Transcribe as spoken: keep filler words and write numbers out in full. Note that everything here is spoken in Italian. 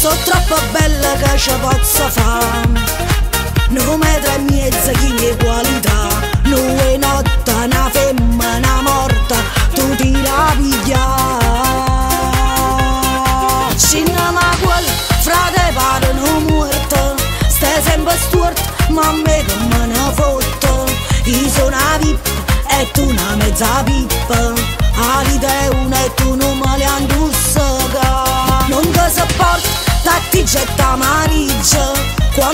So troppo bella che ci posso fare. Non metro e mezza chili qualità. Noi notte una femmina morta tu ti la piglia. Scinna ma quel frate pare non morto. Stai sempre stuart ma a me che me ne fotte. Io sono una vip e tu una mezza pippa. La vita è una e tu non me le andussa. Non ti sopporto, ti getta mariglia.